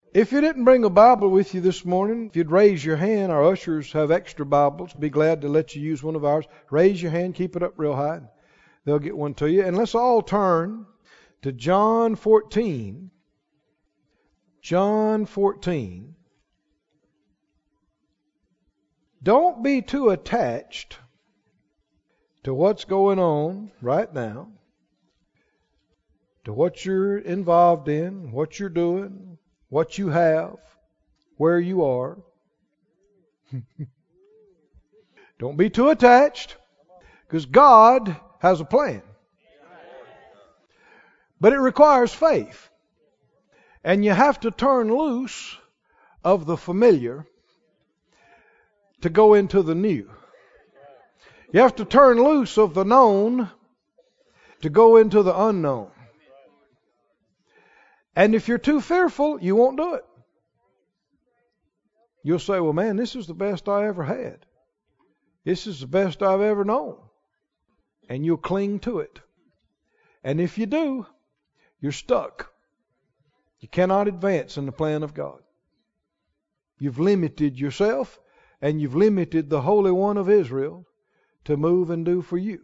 If you didn't bring a Bible with you this morning, if you'd raise your hand, our ushers have extra Bibles. Be glad to let you use one of ours. Raise your hand, keep it up real high. They'll get one to you. And let's all turn to John 14. John 14. Don't be too attached to what's going on right now, to what you're involved in, what you're doing, what you have, where you are. Don't be too attached, because God has a plan. But it requires faith. And you have to turn loose of the familiar to go into the new. You have to turn loose of the known to go into the unknown. And if you're too fearful, you won't do it. You'll say, well, man, this is the best I ever had. This is the best I've ever known. And you'll cling to it. And if you do, you're stuck. You cannot advance in the plan of God. You've limited yourself, and you've limited the Holy One of Israel to move and do for you.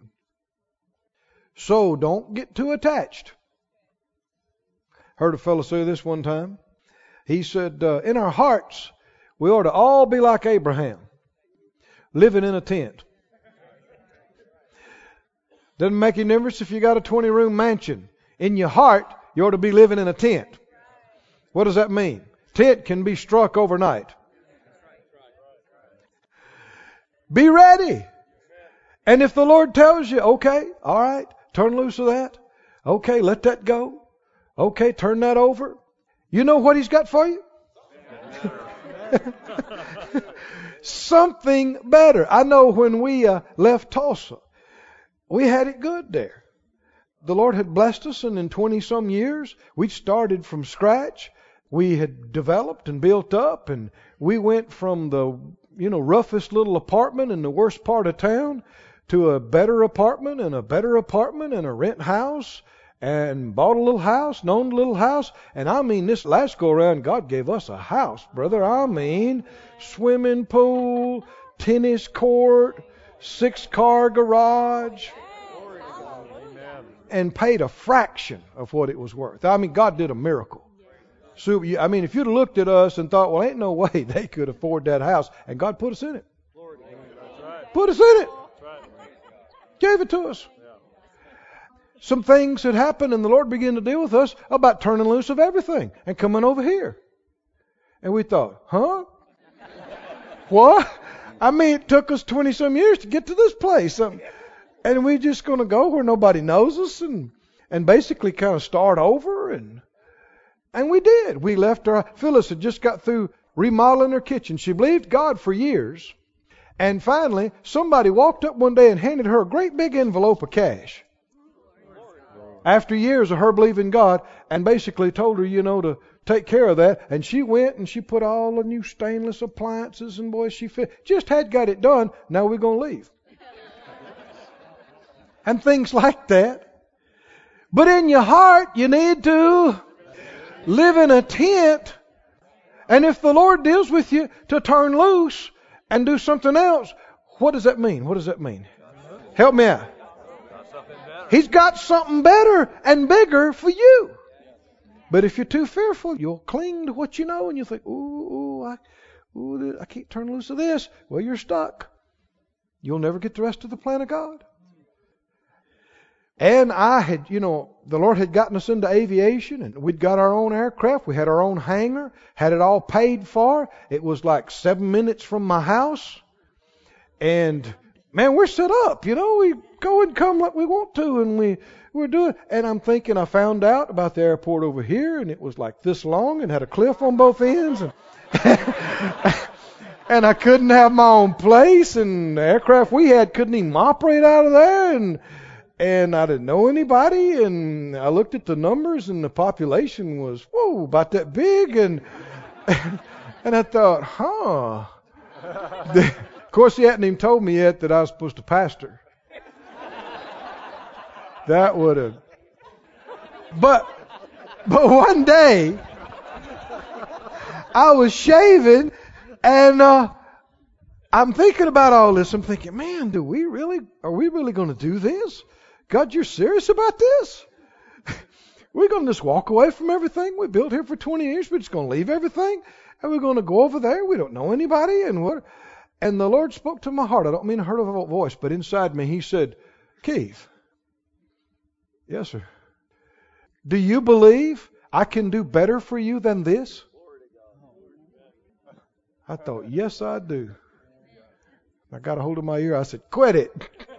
So don't get too attached. Heard a fellow say this one time. He said, in our hearts, we ought to all be like Abraham, living in a tent. Doesn't make any difference if you got a 20-room mansion. In your heart, you ought to be living in a tent. What does that mean? Tent can be struck overnight. Be ready. And if the Lord tells you, okay, all right, turn loose of that. Okay, let that go. Okay, turn that over. You know what He's got for you? Something better. I know when we left Tulsa, we had it good there. The Lord had blessed us, and in 20-some years, we started from scratch. We had developed and built up, and we went from the roughest little apartment in the worst part of town to a better apartment and a better apartment and a rent house, and bought a little house, and owned a little house. And I mean, this last go around, God gave us a house, brother. I mean, swimming pool, tennis court, 6-car garage, and paid a fraction of what it was worth. I mean, God did a miracle. So, I mean, if you'd have looked at us and thought, well, ain't no way they could afford that house, and God put us in it. Put us in it. Gave it to us. Some things had happened, and the Lord began to deal with us about turning loose of everything and coming over here. And we thought, huh? What? I mean, it took us 20-some years to get to this place. And we're just going to go where nobody knows us and basically kind of start over. And we did. We left Phyllis had just got through remodeling her kitchen. She believed God for years. And finally, somebody walked up one day and handed her a great big envelope of cash. After years of her believing God, and basically told her, to take care of that. And she went and she put all the new stainless appliances, and boy, she just had got it done. Now we're going to leave. And things like that. But in your heart, you need to live in a tent. And if the Lord deals with you to turn loose and do something else, what does that mean? What does that mean? Help me out. He's got something better and bigger for you. But if you're too fearful, you'll cling to what you know, and you'll think, I can't turn loose of this. Well, you're stuck. You'll never get the rest of the plan of God. And I had, the Lord had gotten us into aviation, and we'd got our own aircraft. We had our own hangar, had it all paid for. It was like 7 minutes from my house. And man, we're set up, we go and come like we want to, and we're doing. And I'm thinking, I found out about the airport over here, and it was like this long and had a cliff on both ends, and and I couldn't have my own place, and the aircraft we had couldn't even operate out of there, and I didn't know anybody, and I looked at the numbers, and the population was about that big, and I thought, Of course, he hadn't even told me yet that I was supposed to pastor. That would have. But one day, I was shaving, and I'm thinking about all this. I'm thinking, man, are we really going to do this? God, you're serious about this? We're going to just walk away from everything we built here for 20 years. We're just going to leave everything, and we're going to go over there. We don't know anybody, and the Lord spoke to my heart. I don't mean I heard a voice, but inside me He said, Keith. Yes, sir. Do you believe I can do better for you than this? I thought, yes, I do. I got a hold of my ear. I said, quit it.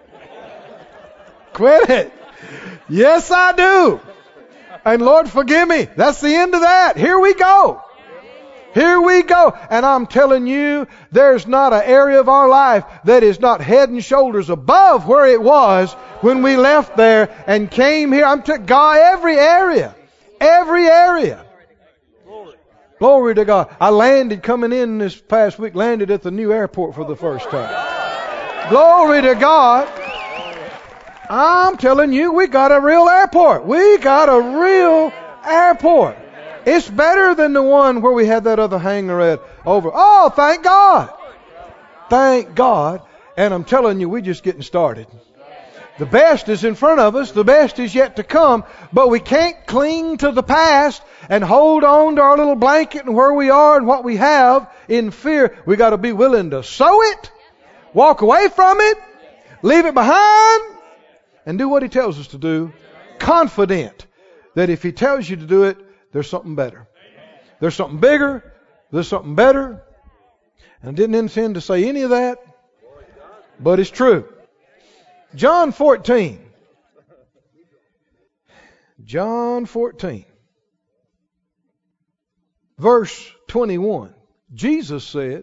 Quit it. Yes, I do. And Lord, forgive me. That's the end of that. Here we go. Here we go. And I'm telling you, there's not an area of our life that is not head and shoulders above where it was when we left there and came here. I'm telling God, every area. Every area. Glory to God. I landed coming in this past week, landed at the new airport for the first time. Glory to God. I'm telling you, we got a real airport. We got a real airport. It's better than the one where we had that other hangar at over. Oh, thank God. Thank God. And I'm telling you, we're just getting started. The best is in front of us. The best is yet to come. But we can't cling to the past and hold on to our little blanket and where we are and what we have in fear. We got to be willing to sow it, walk away from it, leave it behind, and do what He tells us to do. Confident that if He tells you to do it, there's something better. There's something bigger. There's something better. And I didn't intend to say any of that, but it's true. John 14. John 14. Verse 21. Jesus said,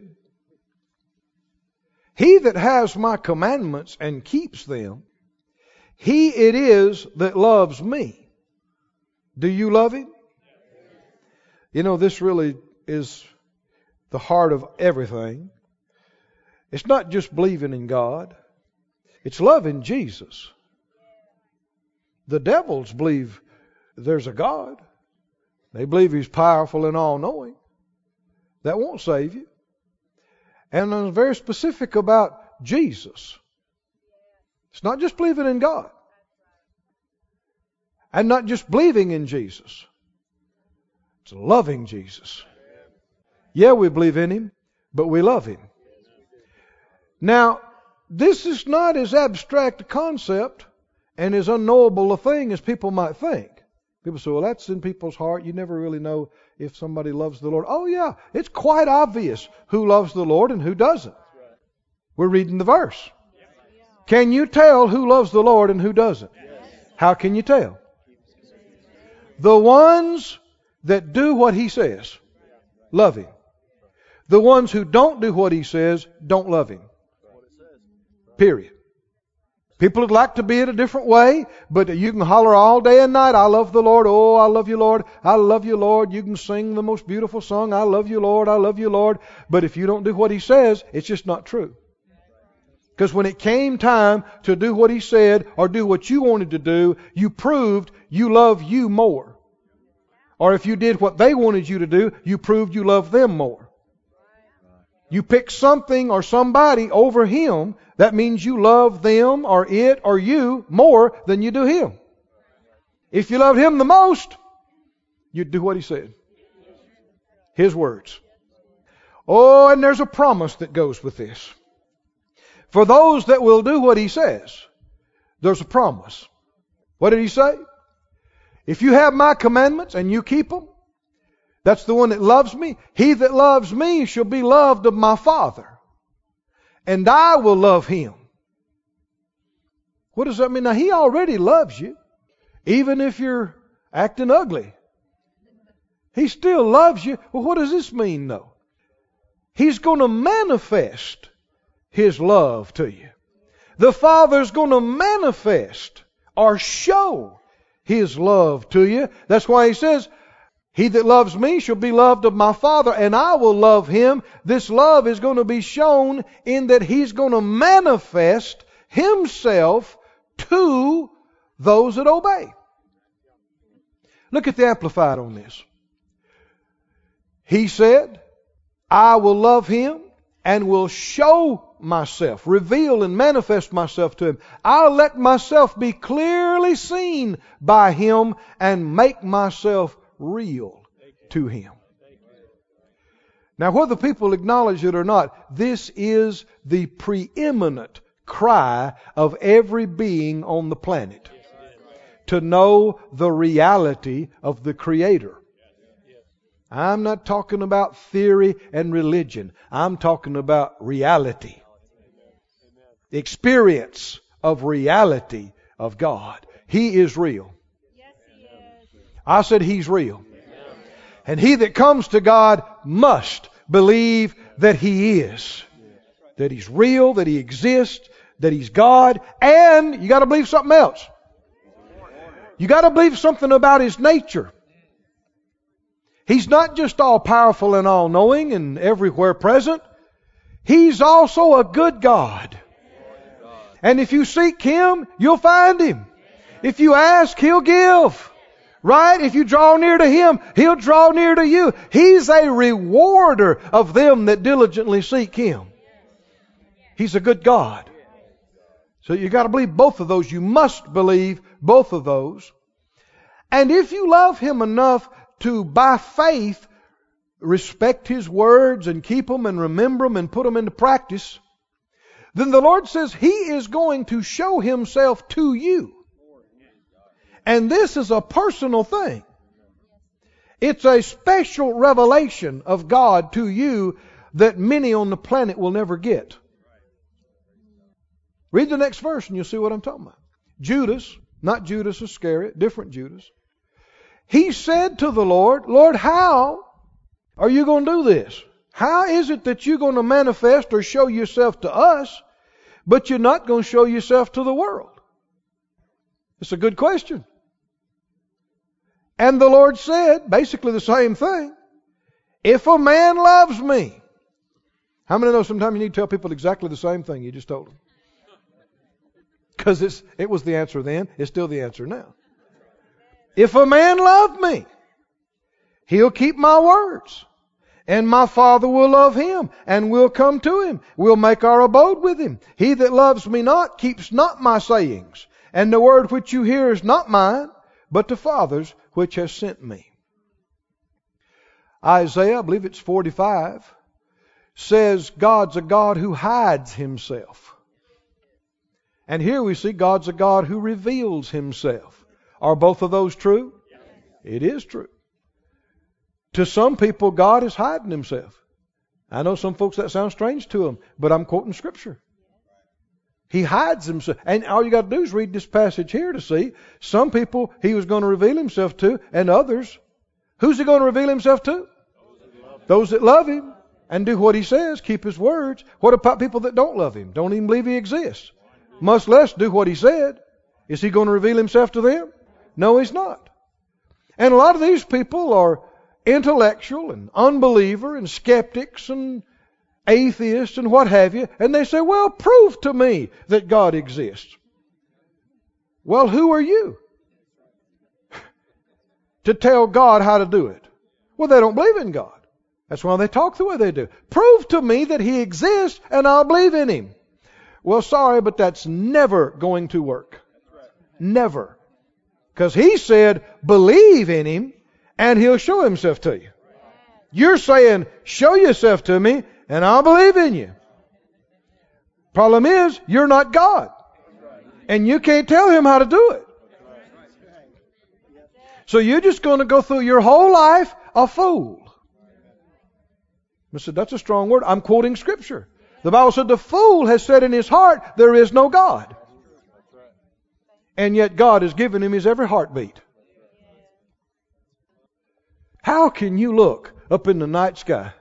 He that has my commandments and keeps them, he it is that loves me. Do you love Him? You know, this really is the heart of everything. It's not just believing in God. It's loving Jesus. The devils believe there's a God. They believe He's powerful and all-knowing. That won't save you. And I'm very specific about Jesus. It's not just believing in God. And not just believing in Jesus. It's loving Jesus. Yeah, we believe in Him, but we love Him. Now, this is not as abstract a concept and as unknowable a thing as people might think. People say, well, that's in people's heart. You never really know if somebody loves the Lord. Oh, yeah, it's quite obvious who loves the Lord and who doesn't. We're reading the verse. Can you tell who loves the Lord and who doesn't? How can you tell? The ones that do what He says love Him. The ones who don't do what He says don't love Him. Period. People would like to be it a different way, but you can holler all day and night, I love the Lord. Oh, I love you, Lord. I love you, Lord. You can sing the most beautiful song, I love you, Lord. I love you, Lord. But if you don't do what He says, it's just not true. Because when it came time to do what He said or do what you wanted to do, you proved you love you more. Or if you did what they wanted you to do, you proved you love them more. You pick something or somebody over Him, that means you love them or it or you more than you do Him. If you loved Him the most, you'd do what He said. His words. Oh, and there's a promise that goes with this. For those that will do what He says, there's a promise. What did He say? If you have my commandments and you keep them, that's the one that loves me. He that loves me shall be loved of my Father, and I will love him. What does that mean? Now, He already loves you, even if you're acting ugly. He still loves you. Well, what does this mean, though? He's going to manifest His love to you. The Father's going to manifest or show His love to you. That's why He says, He that loves me shall be loved of my Father, and I will love him. This love is going to be shown in that He's going to manifest Himself to those that obey. Look at the Amplified on this. He said, I will love him and will show myself, reveal and manifest myself to him. I'll let myself be clearly seen by him and make myself real to him. Now, whether people acknowledge it or not, this is the preeminent cry of every being on the planet. To know the reality of the Creator. I'm not talking about theory and religion. I'm talking about reality. Experience of reality of God. He is real. I said He's real. And he that comes to God must believe that He is. That He's real, that He exists, that He's God. And you got to believe something else. You got to believe something about His nature. He's not just all powerful and all knowing and everywhere present. He's also a good God. And if you seek Him, you'll find Him. If you ask, He'll give. Right? If you draw near to Him, He'll draw near to you. He's a rewarder of them that diligently seek Him. He's a good God. So you got to believe both of those. You must believe both of those. And if you love Him enough to, by faith, respect His words and keep them and remember them and put them into practice, then the Lord says He is going to show Himself to you. And this is a personal thing. It's a special revelation of God to you that many on the planet will never get. Read the next verse and you'll see what I'm talking about. Judas, not Judas Iscariot, different Judas. He said to the Lord, Lord, how are you going to do this? How is it that you're going to manifest or show yourself to us, but you're not going to show yourself to the world? It's a good question. And the Lord said, basically the same thing. If a man loves me. How many know sometimes you need to tell people exactly the same thing you just told them? Because it was the answer then. It's still the answer now. If a man love me, he'll keep my words. And my Father will love him, and we'll come to him. We'll make our abode with him. He that loves me not keeps not my sayings. And the word which you hear is not mine, but the Father's which has sent me. Isaiah, I believe it's 45, says God's a God who hides Himself. And here we see God's a God who reveals Himself. Are both of those true? It is true. To some people, God is hiding Himself. I know some folks that sounds strange to them, but I'm quoting Scripture. He hides Himself. And all you got to do is read this passage here to see. Some people He was going to reveal Himself to, and others. Who's He going to reveal Himself to? Those that love Him and do what He says, keep His words. What about people that don't love Him? Don't even believe He exists. Much less do what He said. Is He going to reveal Himself to them? No, He's not. And a lot of these people are intellectual and unbeliever and skeptics and atheists and what have you, and they say, well, prove to me that God exists. Well, who are you to tell God how to do it? Well, they don't believe in God. That's why they talk the way they do. Prove to me that He exists and I'll believe in Him. Well, sorry, but that's never going to work. Never. Because He said, believe in Him and He'll show Himself to you. You're saying, show yourself to me and I'll believe in you. Problem is, you're not God. And you can't tell Him how to do it. So you're just going to go through your whole life a fool. I said, that's a strong word. I'm quoting Scripture. The Bible said the fool has said in his heart, there is no God. And yet God has given him his every heartbeat. How can you look up in the night sky?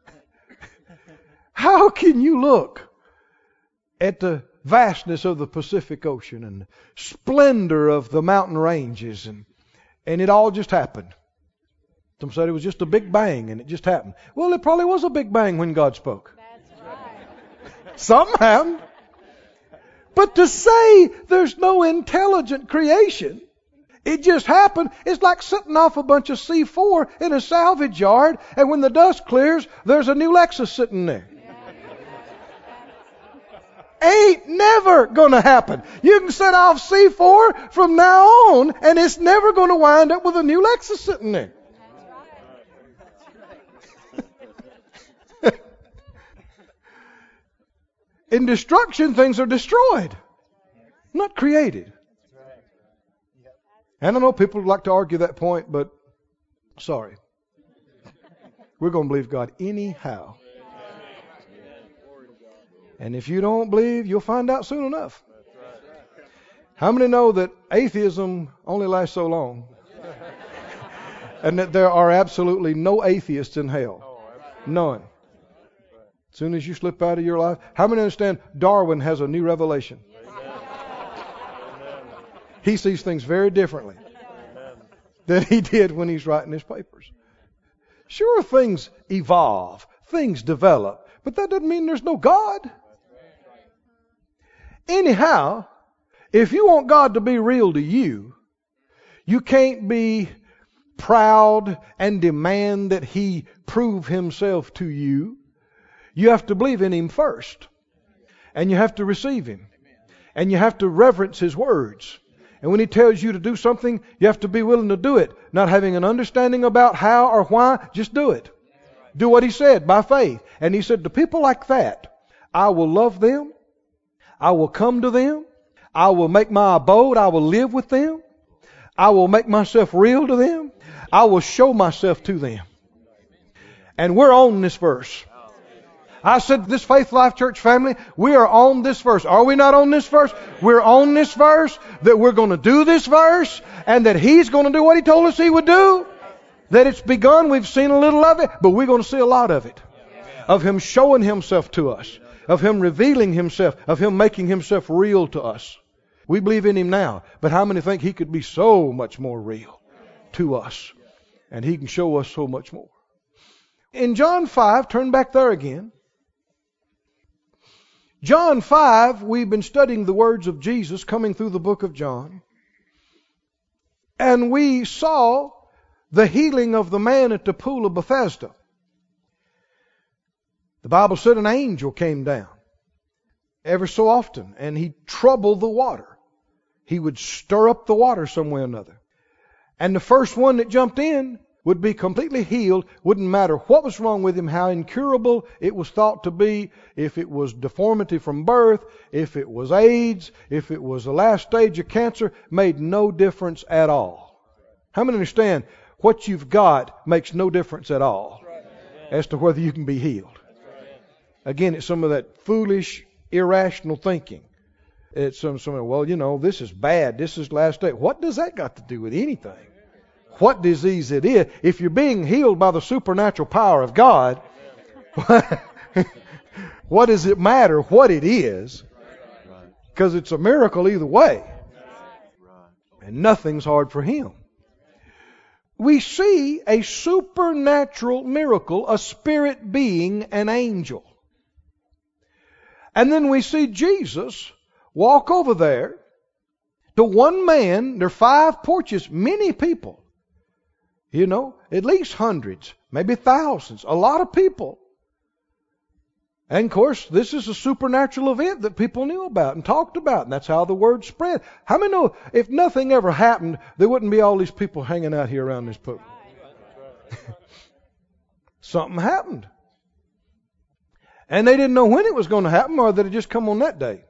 How can you look at the vastness of the Pacific Ocean and the splendor of the mountain ranges and it all just happened? Some said it was just a big bang and it just happened. Well, it probably was a big bang when God spoke. That's right. Something happened. But to say there's no intelligent creation It just happened. It's like setting off a bunch of C4 in a salvage yard, and when the dust clears, there's a new Lexus sitting there. Ain't never going to happen. You can set off C4 from now on, and it's never going to wind up with a new Lexus sitting there. In destruction, things are destroyed, not created. And I know people like to argue that point, but sorry. We're going to believe God anyhow. And if you don't believe, you'll find out soon enough. How many know that atheism only lasts so long? And that there are absolutely no atheists in hell? None. As soon as you slip out of your life. How many understand Darwin has a new revelation? He sees things very differently than he did when he's writing his papers. Sure, things evolve, things develop, but that doesn't mean there's no God. Anyhow, if you want God to be real to you, you can't be proud and demand that He prove Himself to you. You have to believe in Him first. And you have to receive Him. And you have to reverence His words. And when He tells you to do something, you have to be willing to do it. Not having an understanding about how or why, just do it. Do what He said by faith. And He said, to people like that, I will love them. I will come to them. I will make my abode. I will live with them. I will make myself real to them. I will show myself to them. And we're on this verse. I said, this Faith Life Church family, we are on this verse. Are we not on this verse? We're on this verse, that we're going to do this verse, and that He's going to do what He told us He would do. That it's begun, we've seen a little of it, but we're going to see a lot of it. Of Him showing Himself to us. Of Him revealing Himself. Of Him making Himself real to us. We believe in Him now, but how many think He could be so much more real to us? And He can show us so much more. In John 5, turn back there again. John 5, we've been studying the words of Jesus coming through the book of John. And we saw the healing of the man at the pool of Bethesda. The Bible said an angel came down ever so often, and he troubled the water. He would stir up the water some way or another. And the first one that jumped in would be completely healed. Wouldn't matter what was wrong with him, how incurable it was thought to be, if it was deformity from birth, if it was AIDS, if it was the last stage of cancer, made no difference at all. How many understand what you've got makes no difference at all as to whether you can be healed? Again, it's some of that foolish, irrational thinking. It's some, well, you know, this is bad, this is last day. What does that got to do with anything? What disease it is? If you're being healed by the supernatural power of God, what does it matter what it is? Because it's a miracle either way. And nothing's hard for Him. We see a supernatural miracle, a spirit being, an angel. And then we see Jesus walk over there to one man. There are 5 porches, many people. You know, at least hundreds, maybe thousands, a lot of people. And of course, this is a supernatural event that people knew about and talked about, and that's how the word spread. How many know if nothing ever happened, there wouldn't be all these people hanging out here around this pool? Something happened. And they didn't know when it was going to happen, or that it just come on that day.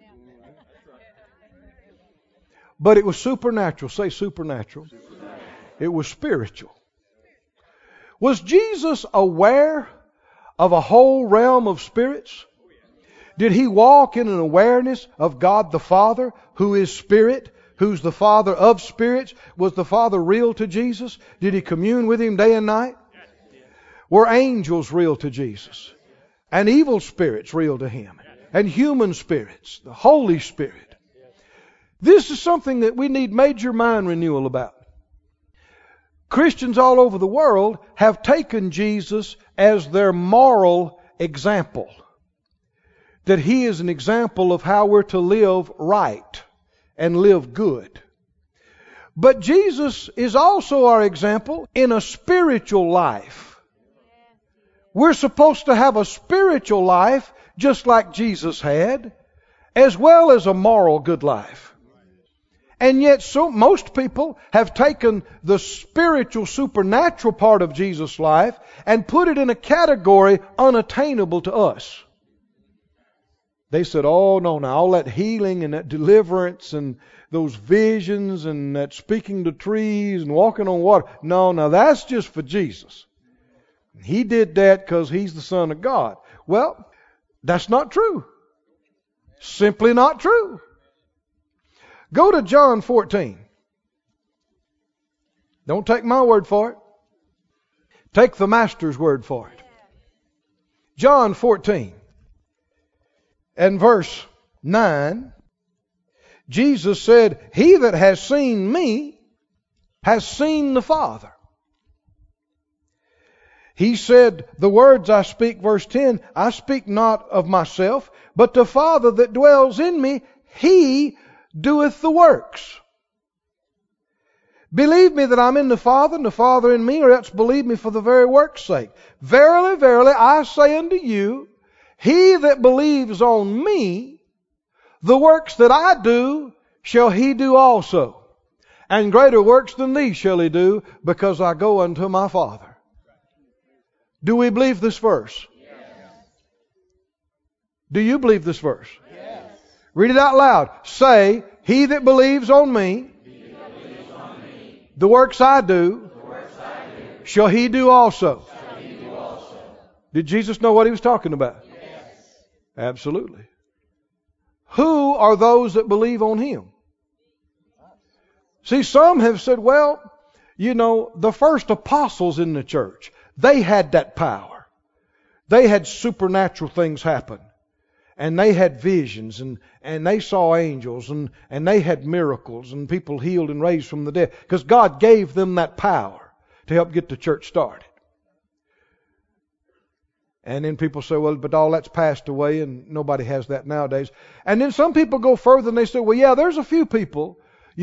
But it was supernatural. Say supernatural. It was spiritual. Was Jesus aware of a whole realm of spirits? Did He walk in an awareness of God the Father, who is Spirit, who's the Father of spirits? Was the Father real to Jesus? Did He commune with Him day and night? Were angels real to Jesus? And evil spirits real to Him? And human spirits, the Holy Spirit? This is something that we need major mind renewal about. Christians all over the world have taken Jesus as their moral example. That He is an example of how we're to live right and live good. But Jesus is also our example in a spiritual life. We're supposed to have a spiritual life just like Jesus had, as well as a moral good life. And yet most people have taken the spiritual, supernatural part of Jesus' life and put it in a category unattainable to us. They said, oh, no, now all that healing and that deliverance and those visions and that speaking to trees and walking on water, no, that's just for Jesus. He did that because He's the Son of God. Well, that's not true. Simply not true. Go to John 14. Don't take my word for it. Take the Master's word for it. John 14 and verse 9. Jesus said, He that has seen me has seen the Father. He said, the words I speak, verse 10, I speak not of myself, but the Father that dwells in me, He doeth the works. Believe me that I'm in the Father, and the Father in me, or else believe me for the very work's sake. Verily, verily, I say unto you, he that believes on me, the works that I do, shall he do also. And greater works than these shall he do, because I go unto my Father. Do we believe this verse? Yes. Do you believe this verse? Yes. Read it out loud. Say, he that believes on me, the works I do, shall he do also. Did Jesus know what He was talking about? Yes. Absolutely. Who are those that believe on Him? See, some have said, well, the first apostles in the church, they had that power. They had supernatural things happen. And they had visions and they saw angels and they had miracles and people healed and raised from the dead. Because God gave them that power to help get the church started. And then people say, well, but all that's passed away and nobody has that nowadays. And then some people go further and they say, well, yeah, there's a few people,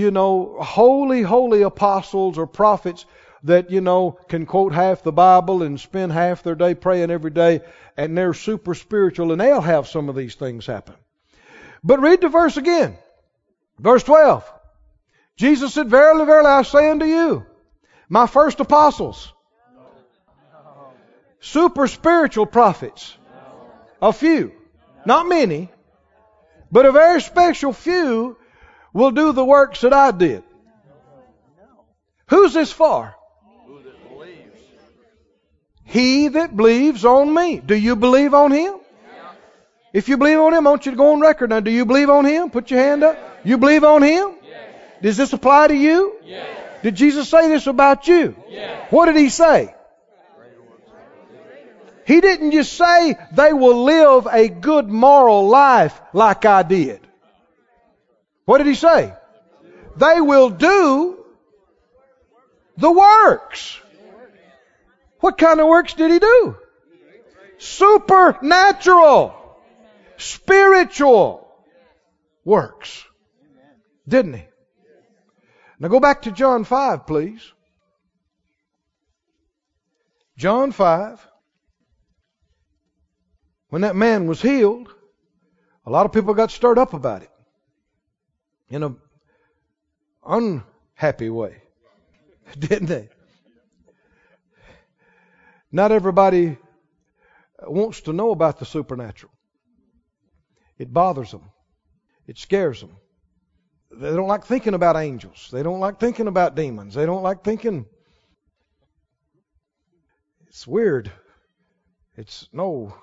holy apostles or prophets that, can quote half the Bible and spend half their day praying every day, and they're super spiritual, and they'll have some of these things happen. But read the verse again. Verse 12. Jesus said, verily, verily, I say unto you, my first apostles, super spiritual prophets, a few, not many, but a very special few will do the works that I did. Who's this for? He that believes on me. Do you believe on Him? Yes. If you believe on Him, I want you to go on record now. Do you believe on Him? Put your hand up. You believe on Him? Yes. Does this apply to you? Yes. Did Jesus say this about you? Yes. What did He say? He didn't just say they will live a good moral life like I did. What did He say? They will do the works. What kind of works did He do? Supernatural, spiritual works. Didn't He? Now go back to John 5, please. John 5. When that man was healed, a lot of people got stirred up about it in an unhappy way. Didn't they? Not everybody wants to know about the supernatural. It bothers them. It scares them. They don't like thinking about angels. They don't like thinking about demons. They don't like thinking. It's weird. It's no.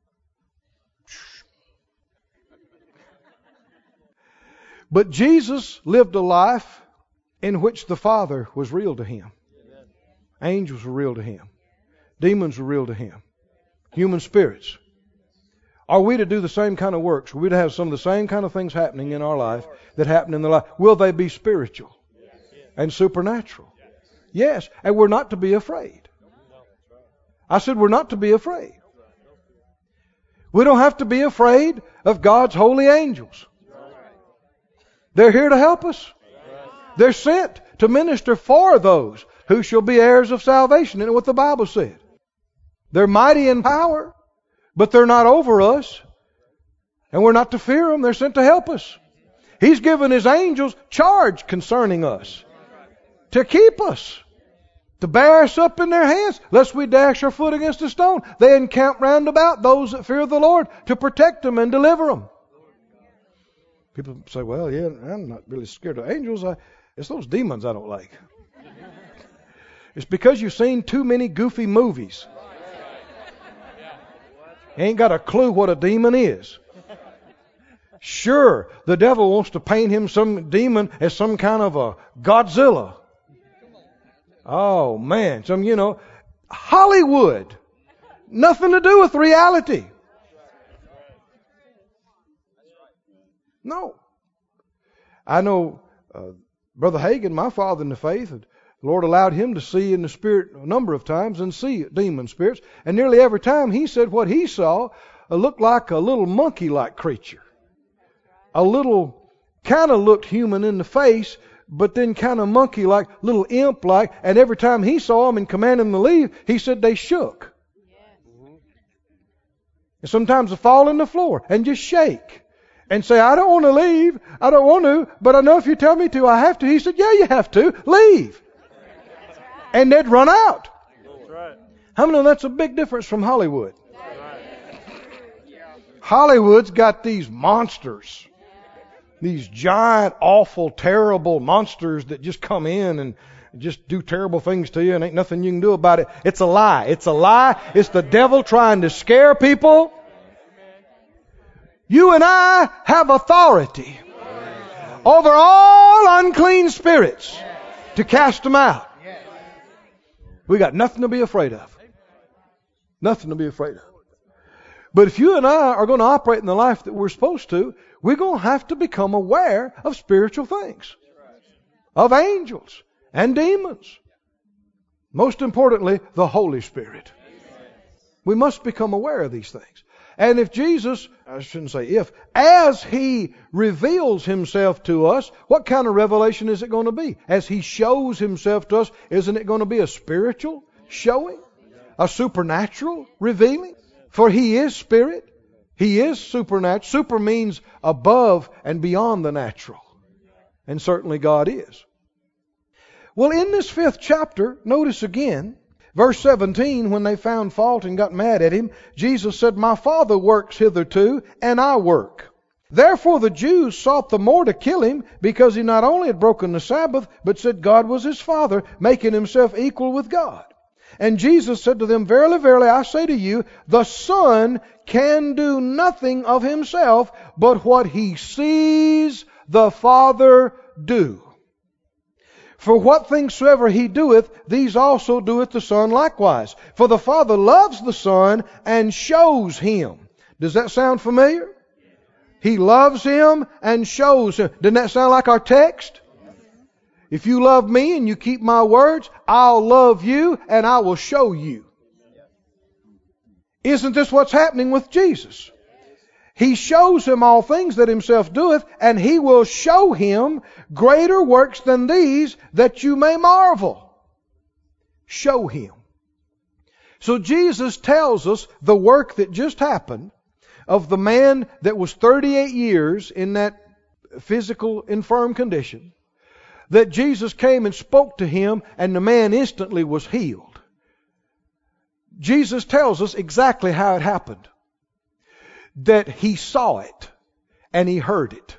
But Jesus lived a life in which the Father was real to Him. Angels were real to Him. Demons were real to Him. Human spirits. Are we to do the same kind of works? Are we to have some of the same kind of things happening in our life that happen in the life? Will they be spiritual and supernatural? Yes. And we're not to be afraid. I said we're not to be afraid. We don't have to be afraid of God's holy angels. They're here to help us. They're sent to minister for those who shall be heirs of salvation. Isn't what the Bible said? They're mighty in power, but they're not over us. And we're not to fear them. They're sent to help us. He's given His angels charge concerning us, to keep us, to bear us up in their hands, lest we dash our foot against a stone. They encamp round about those that fear the Lord, to protect them and deliver them. People say, well, yeah, I'm not really scared of angels. It's those demons I don't like. It's because you've seen too many goofy movies. You ain't got a clue what a demon is. Sure, the devil wants to paint him, some demon, as some kind of a Godzilla. Oh, man. Hollywood. Nothing to do with reality. No. I know Brother Hagin, my father in the faith, the Lord allowed him to see in the spirit a number of times and see demon spirits. And nearly every time he said what he saw looked like a little monkey-like creature. A little, kind of looked human in the face, but then kind of monkey-like, little imp-like. And every time he saw them and commanded them to leave, he said they shook. And sometimes they fall on the floor and just shake. And say, I don't want to leave. I don't want to, but I know if you tell me to, I have to. He said, yeah, you have to. Leave. And they'd run out. That's right. How many know that's a big difference from Hollywood? Hollywood's got these monsters. These giant, awful, terrible monsters that just come in and just do terrible things to you and ain't nothing you can do about it. It's a lie. It's a lie. It's the devil trying to scare people. You and I have authority over all unclean spirits to cast them out. We got nothing to be afraid of. Nothing to be afraid of. But if you and I are going to operate in the life that we're supposed to, we're going to have to become aware of spiritual things, of angels and demons. Most importantly, the Holy Spirit. We must become aware of these things. And if Jesus, I shouldn't say if, as He reveals Himself to us, what kind of revelation is it going to be? As He shows Himself to us, isn't it going to be a spiritual showing? A supernatural revealing? For He is Spirit. He is supernatural. Super means above and beyond the natural. And certainly God is. Well, in this 5th chapter, notice again, verse 17, when they found fault and got mad at Him, Jesus said, My Father works hitherto, and I work. Therefore the Jews sought the more to kill Him, because He not only had broken the Sabbath, but said God was His Father, making Himself equal with God. And Jesus said to them, Verily, verily, I say to you, the Son can do nothing of Himself, but what He sees the Father do. For what things soever He doeth, these also doeth the Son likewise. For the Father loves the Son and shows Him. Does that sound familiar? He loves Him and shows Him. Doesn't that sound like our text? If you love me and you keep my words, I'll love you and I will show you. Isn't this what's happening with Jesus? He shows him all things that Himself doeth, and He will show him greater works than these, that you may marvel. Show Him. So Jesus tells us the work that just happened of the man that was 38 years in that physical infirm condition, that Jesus came and spoke to him, and the man instantly was healed. Jesus tells us exactly how it happened. That He saw it and He heard it.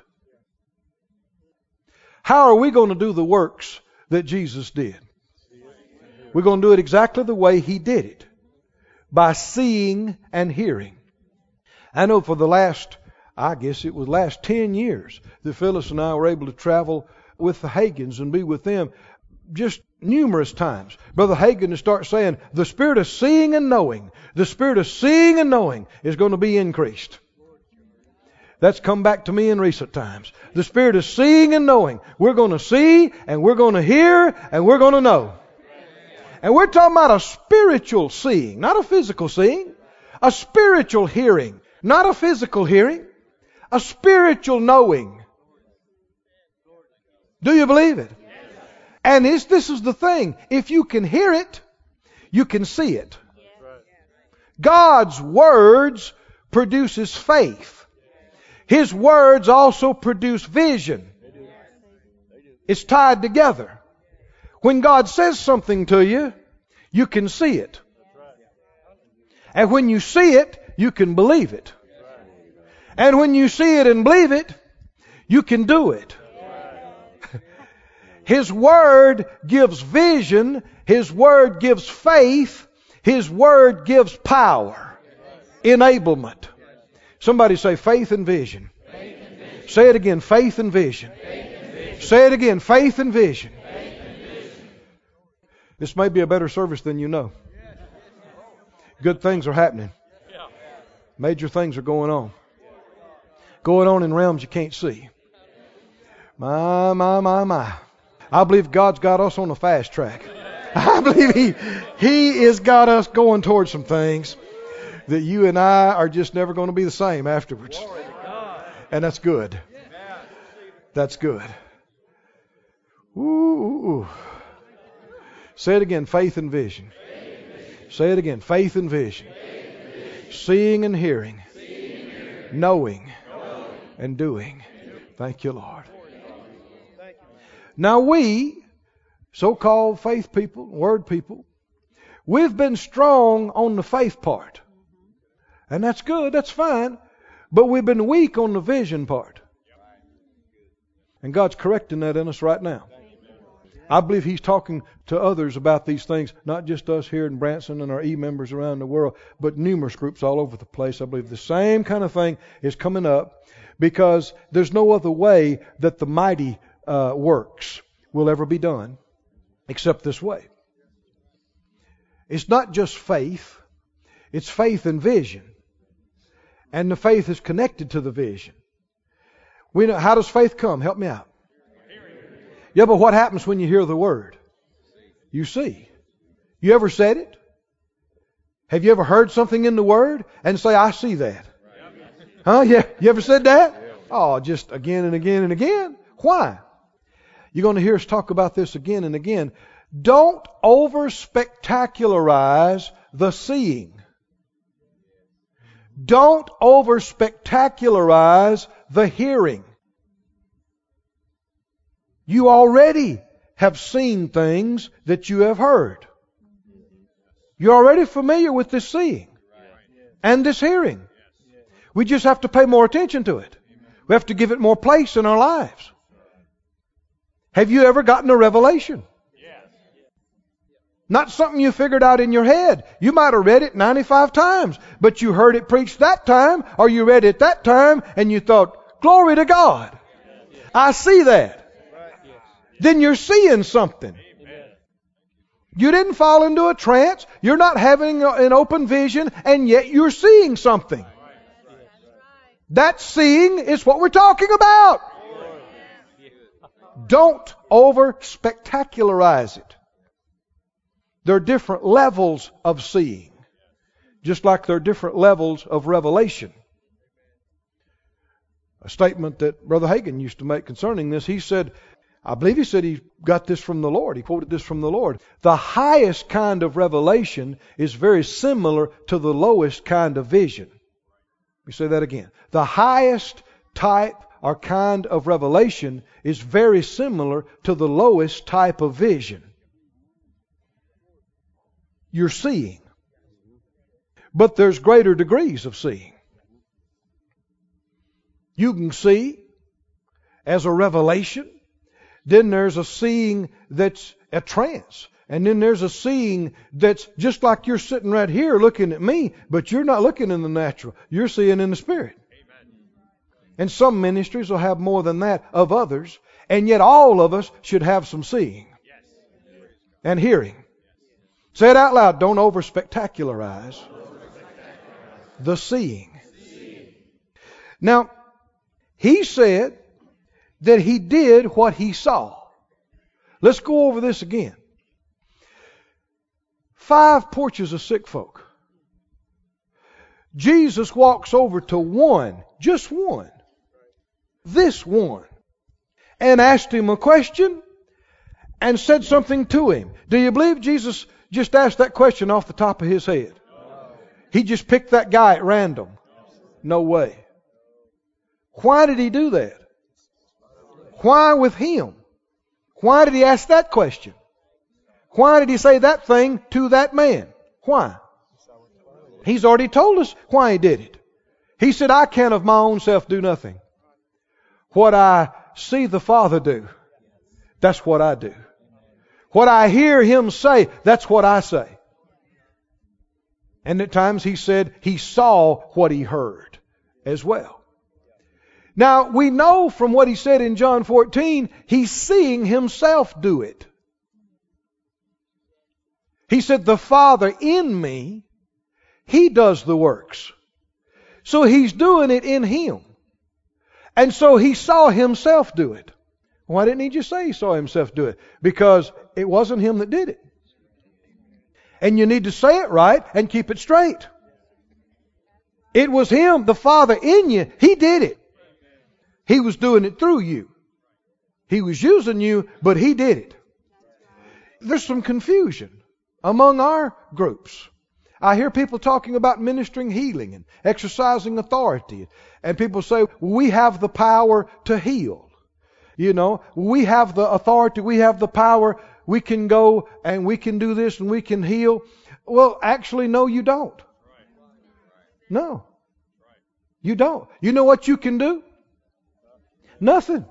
How are we going to do the works that Jesus did? We're going to do it exactly the way He did it. By seeing and hearing. I know for the last 10 years, that Phyllis and I were able to travel with the Hagins and be with them just numerous times. Brother Hagin to start saying, the spirit of seeing and knowing, the spirit of seeing and knowing is going to be increased. That's come back to me in recent times. The spirit of seeing and knowing. We're going to see and we're going to hear and we're going to know. And we're talking about a spiritual seeing, not a physical seeing. A spiritual hearing, not a physical hearing. A spiritual knowing. Do you believe it? And this is the thing. If you can hear it, you can see it. God's words produces faith. His words also produce vision. It's tied together. When God says something to you, you can see it. And when you see it, you can believe it. And when you see it and believe it, you can do it. His Word gives vision. His Word gives faith. His Word gives power. Enablement. Somebody say faith and vision. Say it again, faith and vision. Say it again, faith and vision. This may be a better service than you know. Good things are happening. Major things are going on. Going on in realms you can't see. My. I believe God's got us on a fast track. I believe He has got us going towards some things that you and I are just never going to be the same afterwards. And that's good. That's good. Ooh. Say it again, faith and vision. Say it again, faith and vision. Seeing and hearing. Knowing and doing. Thank you, Lord. Now we, so-called faith people, word people, we've been strong on the faith part. And that's good, that's fine. But we've been weak on the vision part. And God's correcting that in us right now. I believe He's talking to others about these things, not just us here in Branson and our E-members around the world, but numerous groups all over the place. I believe the same kind of thing is coming up because there's no other way that the mighty works will ever be done except this way. It's not just faith, it's faith and vision. And the faith is connected to the vision. We know, how does faith come? Help me out. Yeah, but what happens when you hear the word? You see. You ever said it? Have you ever heard something in the word and say, I see that? Huh? Yeah. You ever said that? Oh, just again and again and again. Why? You're going to hear us talk about this again and again. Don't over-spectacularize the seeing. Don't over-spectacularize the hearing. You already have seen things that you have heard. You're already familiar with this seeing and this hearing. We just have to pay more attention to it. We have to give it more place in our lives. Have you ever gotten a revelation? Not something you figured out in your head. You might have read it 95 times, but you heard it preached that time, or you read it that time, and you thought, glory to God. I see that. Then you're seeing something. You didn't fall into a trance. You're not having an open vision, and yet you're seeing something. That seeing is what we're talking about. Don't over-spectacularize it. There are different levels of seeing, just like there are different levels of revelation. A statement that Brother Hagin used to make concerning this, he said, I believe he said he got this from the Lord. He quoted this from the Lord. The highest kind of revelation is very similar to the lowest kind of vision. Let me say that again. The highest type or kind of revelation is very similar to the lowest type of vision. You're seeing. But there's greater degrees of seeing. You can see as a revelation. Then there's a seeing that's a trance. And then there's a seeing that's just like you're sitting right here looking at me, but you're not looking in the natural. You're seeing in the Spirit. And some ministries will have more than that of others. And yet all of us should have some seeing and hearing. Say it out loud. Don't over-spectacularize the seeing. Now, he said that he did what he saw. Let's go over this again. 5 porches of sick folk. Jesus walks over to one, just one, this one, and asked him a question, and said something to him. Do you believe Jesus just asked that question off the top of his head? He just picked that guy at random? No way. Why did he do that? Why with him? Why did he ask that question? Why did he say that thing to that man? Why? He's already told us why he did it. He said, I can of my own self do nothing. What I see the Father do, that's what I do. What I hear Him say, that's what I say. And at times he said he saw what he heard as well. Now, we know from what he said in John 14, he's seeing himself do it. He said, the Father in me, He does the works. So He's doing it in Him. And so He saw Himself do it. Why didn't He just say He saw Himself do it? Because it wasn't Him that did it. And you need to say it right and keep it straight. It was Him, the Father in you. He did it. He was doing it through you. He was using you, but He did it. There's some confusion among our groups. I hear people talking about ministering healing and exercising authority. And people say, we have the power to heal. You know, we have the authority, we have the power, we can go and we can do this and we can heal. Well, actually, no, you don't. No. You don't. You know what you can do? Nothing.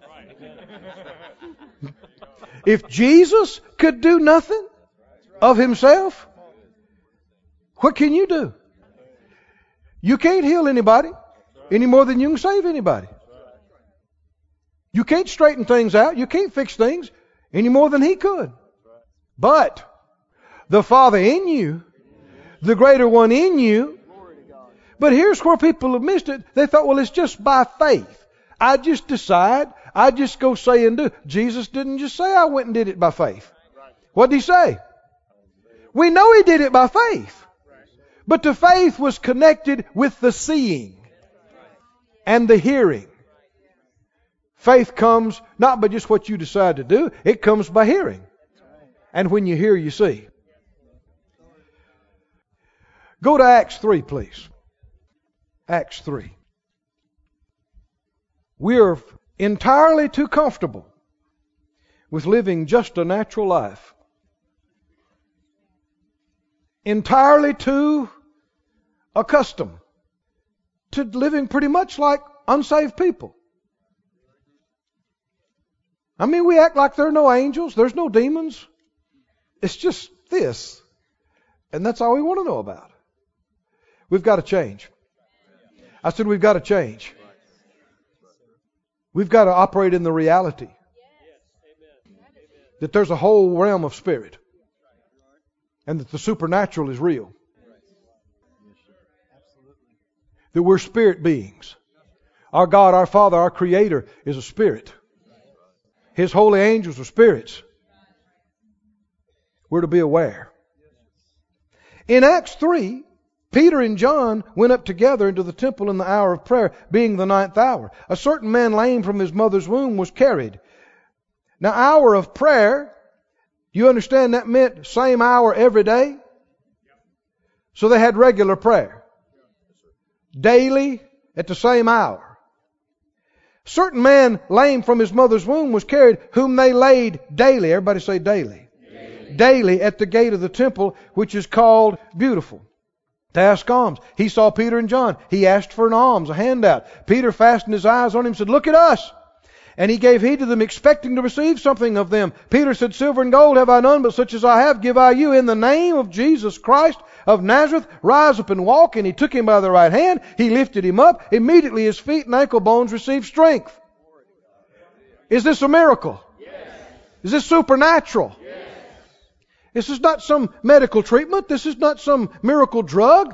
If Jesus could do nothing of Himself, what can you do? You can't heal anybody any more than you can save anybody. You can't straighten things out. You can't fix things any more than He could. But the Father in you, the greater one in you. But here's where people have missed it. They thought, well, it's just by faith. I just decide. I just go say and do. Jesus didn't just say I went and did it by faith. What did He say? We know He did it by faith. But the faith was connected with the seeing and the hearing. Faith comes not by just what you decide to do. It comes by hearing. And when you hear, you see. Go to Acts 3, please. Acts 3. We are entirely too comfortable with living just a natural life. Entirely too accustomed to living pretty much like unsaved people. I mean, we act like there are no angels, there's no demons. It's just this. And that's all we want to know about. We've got to change. I said we've got to change. We've got to operate in the reality that there's a whole realm of spirit and that the supernatural is real. That we're spirit beings. Our God, our Father, our Creator is a spirit. His holy angels are spirits. We're to be aware. In Acts 3, Peter and John went up together into the temple in the hour of prayer, being the 9th hour. A certain man lame from his mother's womb was carried. Now, hour of prayer, you understand that meant same hour every day? So they had regular prayer. Daily at the same hour. Certain man lame from his mother's womb was carried, whom they laid daily. Everybody say daily. Daily at the gate of the temple, which is called Beautiful, to ask alms. He saw Peter and John. He asked for an alms, a handout. Peter fastened his eyes on him and said, look at us. And he gave heed to them, expecting to receive something of them. Peter said, silver and gold have I none, but such as I have give I you. In the name of Jesus Christ of Nazareth, rise up and walk. And he took him by the right hand. He lifted him up. Immediately his feet and ankle bones received strength. Is this a miracle? Yes. Is this supernatural? Yes. This is not some medical treatment. This is not some miracle drug.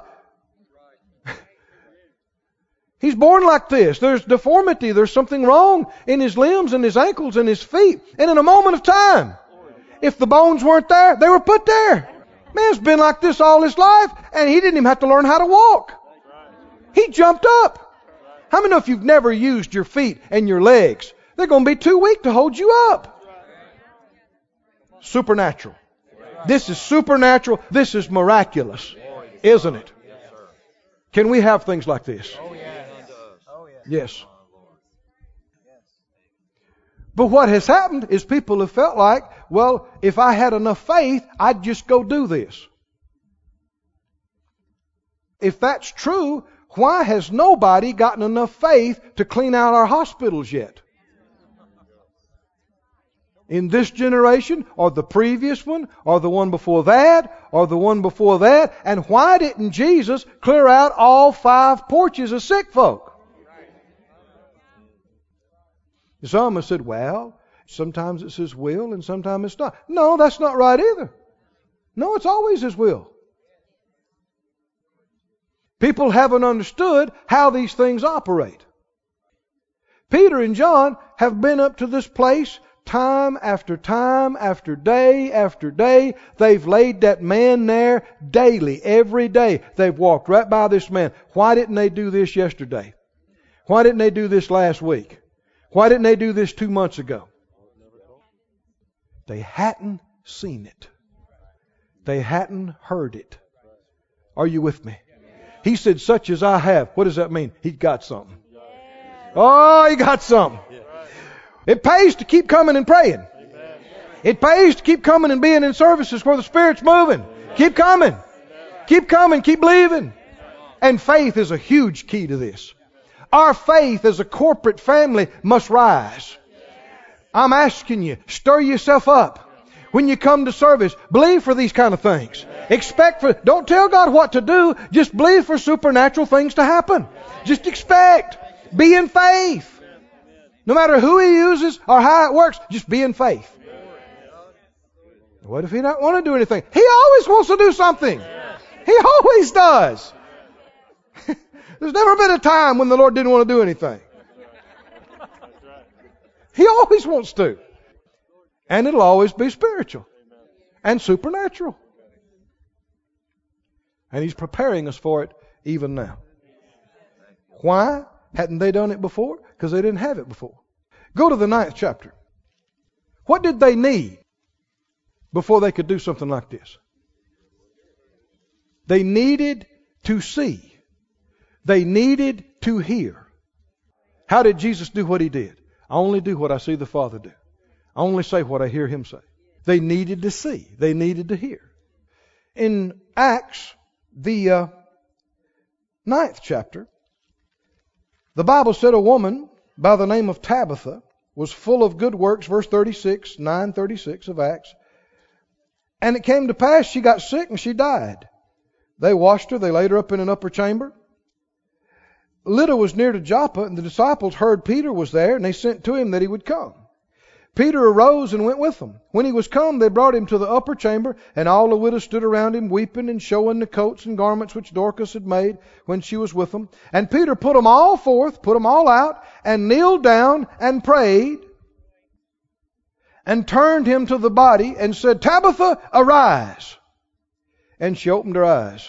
He's born like this. There's deformity. There's something wrong in his limbs and his ankles and his feet. And in a moment of time, if the bones weren't there, they were put there. Man's been like this all his life, and he didn't even have to learn how to walk. He jumped up. How many know if you've never used your feet and your legs, they're going to be too weak to hold you up? Supernatural. This is supernatural. This is miraculous. Isn't it? Can we have things like this? Yes. But what has happened is people have felt like, well, if I had enough faith, I'd just go do this. If that's true, why has nobody gotten enough faith to clean out our hospitals yet? In this generation, or the previous one, or the one before that, or the one before that. And why didn't Jesus clear out all 5 porches of sick folk? Some have said, well, sometimes it's His will and sometimes it's not. No, that's not right either. No, it's always His will. People haven't understood how these things operate. Peter and John have been up to this place time after time, after day. They've laid that man there daily, every day. They've walked right by this man. Why didn't they do this yesterday? Why didn't they do this last week? Why didn't they do this 2 months ago? They hadn't seen it. They hadn't heard it. Are you with me? He said, such as I have. What does that mean? He got something. Oh, he got something. It pays to keep coming and praying. It pays to keep coming and being in services where the Spirit's moving. Keep coming. Keep coming. Keep believing. And faith is a huge key to this. Our faith as a corporate family must rise. I'm asking you, stir yourself up. When you come to service, believe for these kind of things. Don't tell God what to do. Just believe for supernatural things to happen. Just expect. Be in faith. No matter who He uses or how it works, just be in faith. What if He don't want to do anything? He always wants to do something. He always does. There's never been a time when the Lord didn't want to do anything. He always wants to. And it'll always be spiritual and supernatural. And He's preparing us for it even now. Why hadn't they done it before? Because they didn't have it before. Go to the 9th chapter. What did they need before they could do something like this? They needed to see. They needed to hear. How did Jesus do what He did? I only do what I see the Father do. I only say what I hear Him say. They needed to see. They needed to hear. In Acts, the 9th chapter, the Bible said a woman by the name of Tabitha was full of good works, verse 36, 9:36 of Acts. And it came to pass she got sick and she died. They washed her, they laid her up in an upper chamber. Lydda was near to Joppa, and the disciples heard Peter was there, and they sent to him that he would come. Peter arose and went with them. When he was come, they brought him to the upper chamber, and all the widows stood around him, weeping and showing the coats and garments which Dorcas had made when she was with them. And Peter put them all forth, put them all out, and kneeled down and prayed, and turned him to the body, and said, Tabitha, arise. And she opened her eyes.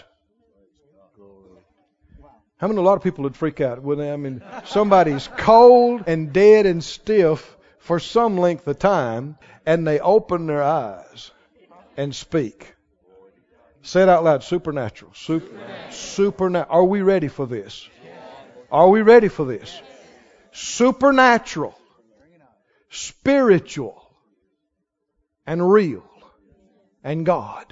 How many, a lot of people would freak out, wouldn't they? I mean, somebody's cold and dead and stiff for some length of time, and they open their eyes and speak. Say it out loud, supernatural. Supernatural. Are we ready for this? Are we ready for this? Supernatural, spiritual, and real, and God.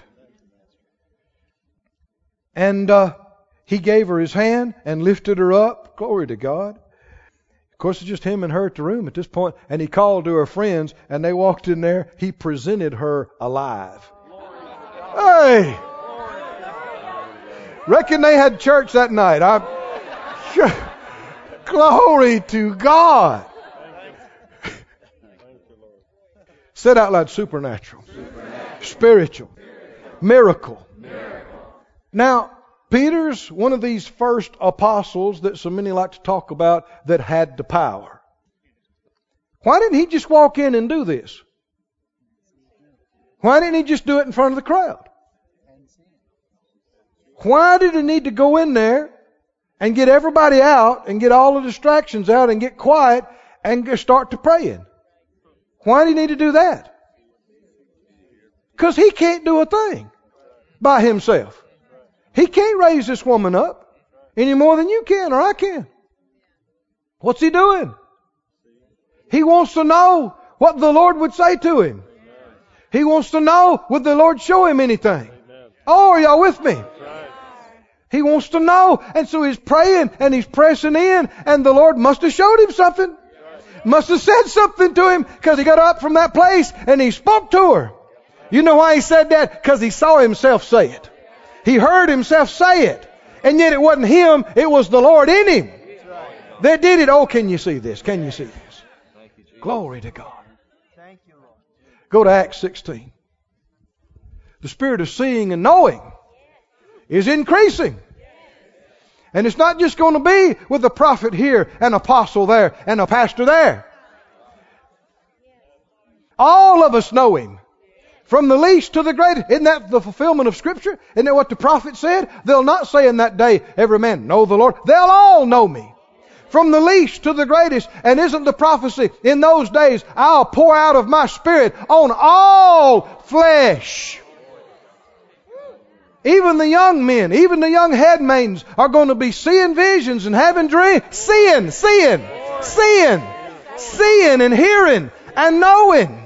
And he gave her his hand and lifted her up. Glory to God. Of course, it's just him and her at the room at this point. And he called to her friends, and they walked in there. He presented her alive. Hey! Reckon they had church that night. Glory to God. Said out loud, supernatural. Spiritual. Miracle. Now, Peter's one of these first apostles that so many like to talk about that had the power. Why didn't he just walk in and do this? Why didn't he just do it in front of the crowd? Why did he need to go in there and get everybody out and get all the distractions out and get quiet and start to praying? Why did he need to do that? Because he can't do a thing by himself. He can't raise this woman up any more than you can or I can. What's he doing? He wants to know what the Lord would say to him. He wants to know, would the Lord show him anything? Oh, are y'all with me? He wants to know. And so he's praying and he's pressing in, and the Lord must have showed him something. Must have said something to him, because he got up from that place and he spoke to her. You know why he said that? Because he saw himself say it. He heard himself say it. And yet it wasn't him, it was the Lord in him that did it. Oh, can you see this? Can you see this? Glory to God. Go to Acts 16. The spirit of seeing and knowing is increasing. And it's not just going to be with a prophet here, an apostle there, and a pastor there. All of us know him. From the least to the greatest. Isn't that the fulfillment of Scripture? Isn't that what the prophet said? They'll not say in that day, every man know the Lord. They'll all know me. From the least to the greatest. And isn't the prophecy, in those days, I'll pour out of my Spirit on all flesh. Even the young men, even the young headmaidens are going to be seeing visions and having dreams. Seeing and hearing and knowing.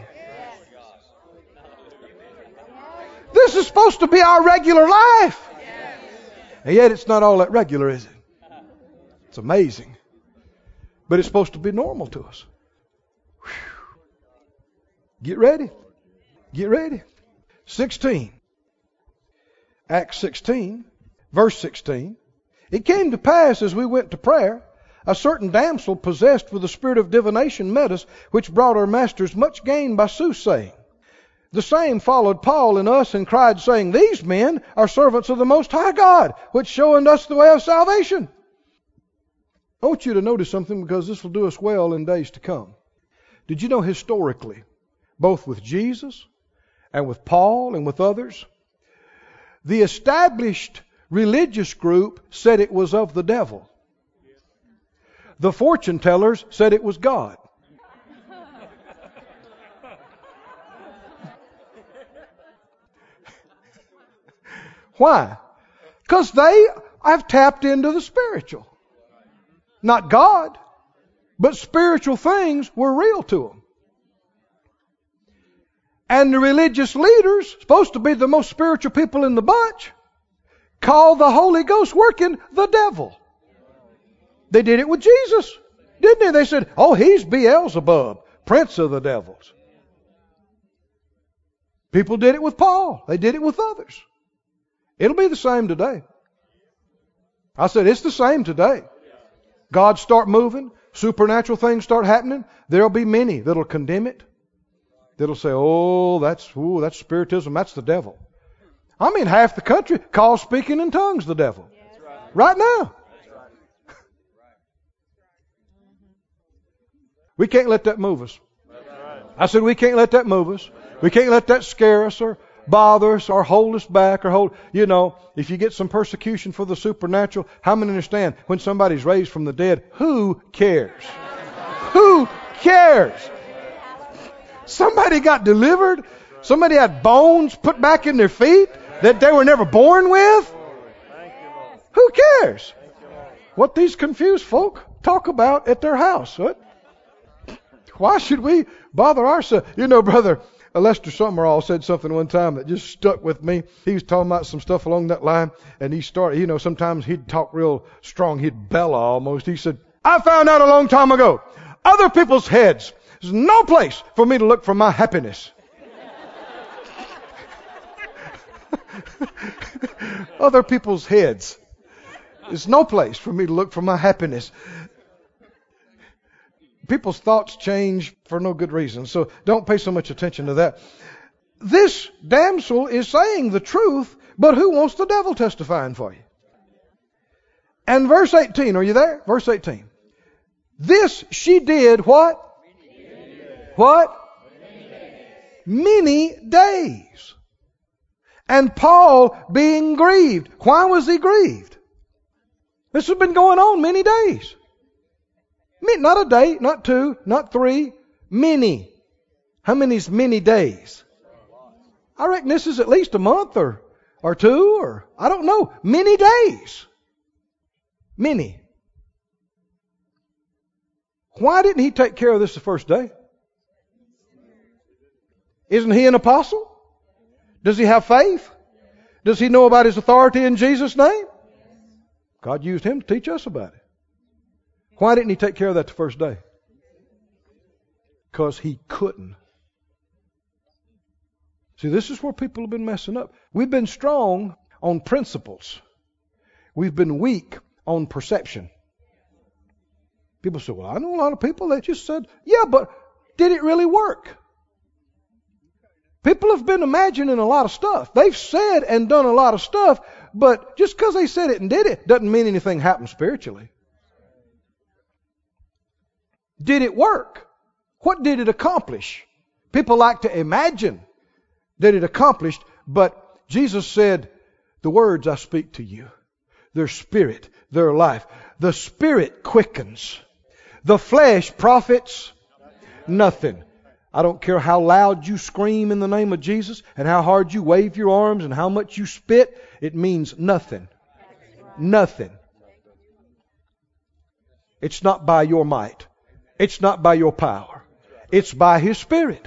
This is supposed to be our regular life. And yet it's not all that regular, is it? It's amazing. But it's supposed to be normal to us. Whew. Get ready. Get ready. 16. Acts 16, verse 16. It came to pass as we went to prayer, a certain damsel possessed with the spirit of divination met us, which brought our masters much gain by soothsaying. The same followed Paul and us and cried, saying, These men are servants of the Most High God, which showing us the way of salvation. I want you to notice something, because this will do us well in days to come. Did you know historically, both with Jesus and with Paul and with others, the established religious group said it was of the devil. The fortune tellers said it was God. Why? Because they have tapped into the spiritual. Not God, but spiritual things were real to them. And the religious leaders, supposed to be the most spiritual people in the bunch, called the Holy Ghost working the devil. They did it with Jesus, didn't they? They said, oh, he's Beelzebub, prince of the devils. People did it with Paul. They did it with others. It'll be the same today. I said, it's the same today. God start moving, supernatural things start happening, there'll be many that'll condemn it. That'll say, oh, that's spiritism, that's the devil. I mean, half the country calls speaking in tongues the devil. Right now. We can't let that move us. I said, we can't let that move us. We can't let that scare us or bother us or hold us back or hold, if you get some persecution for the supernatural, how many understand when somebody's raised from the dead, who cares? Who cares? Somebody got delivered. Somebody had bones put back in their feet that they were never born with. Who cares? What these confused folk talk about at their house. What? Why should we bother ourselves? Brother Lester Summerall said something one time that just stuck with me. He was talking about some stuff along that line, and he started, sometimes he'd talk real strong. He'd bellow almost. He said, I found out a long time ago, other people's heads, there's no place for me to look for my happiness. Other people's heads. There's no place for me to look for my happiness. People's thoughts change for no good reason, so don't pay so much attention to that. This damsel is saying the truth, but who wants the devil testifying for you? And verse 18, are you there? Verse 18. This she did what? What? Many days. And Paul being grieved. Why was he grieved? This has been going on many days. Not a day, not two, not three, many. How many is many days? I reckon this is at least a month or two, or I don't know, many days. Many. Why didn't he take care of this the first day? Isn't he an apostle? Does he have faith? Does he know about his authority in Jesus' name? God used him to teach us about it. Why didn't he take care of that the first day? Because he couldn't. See, this is where people have been messing up. We've been strong on principles. We've been weak on perception. People say, well, I know a lot of people that just said, yeah, but did it really work? People have been imagining a lot of stuff. They've said and done a lot of stuff, but just because they said it and did it doesn't mean anything happened spiritually. Did it work? What did it accomplish? People like to imagine that it accomplished, but Jesus said, the words I speak to you, their spirit, their life. The spirit quickens. The flesh profits nothing. I don't care how loud you scream in the name of Jesus and how hard you wave your arms and how much you spit, it means nothing. Nothing. It's not by your might. It's not by your power. It's by His Spirit.